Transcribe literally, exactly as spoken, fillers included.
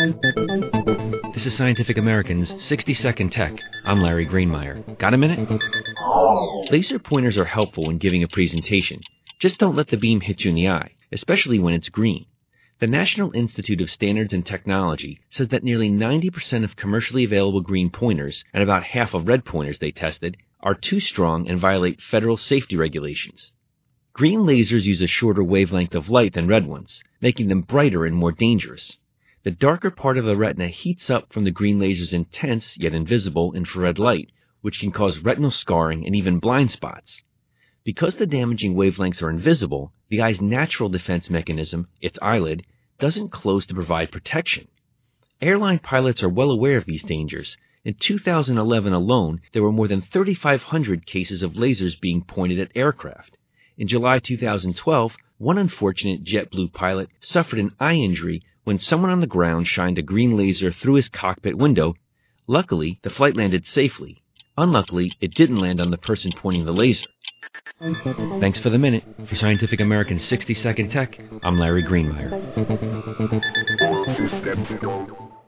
This is Scientific American's sixty second Tech. I'm Larry Greenmeyer. Got a minute? Laser pointers are helpful when giving a presentation. Just don't let the beam hit you in the eye, especially when it's green. The National Institute of Standards and Technology says that nearly ninety percent of commercially available green pointers and about half of red pointers they tested are too strong and violate federal safety regulations. Green lasers use a shorter wavelength of light than red ones, making them brighter and more dangerous. The darker part of the retina heats up from the green laser's intense yet invisible infrared light, which can cause retinal scarring and even blind spots. Because the damaging wavelengths are invisible, the eye's natural defense mechanism, its eyelid, doesn't close to provide protection. Airline pilots are well aware of these dangers. In two thousand eleven alone, there were more than thirty-five hundred cases of lasers being pointed at aircraft. In July two thousand twelve, one unfortunate JetBlue pilot suffered an eye injury when someone on the ground shined a green laser through his cockpit window. Luckily, the flight landed safely. Unluckily, it didn't land on the person pointing the laser. Thanks for the minute. For Scientific American's sixty second Tech, I'm Larry Greenmeyer.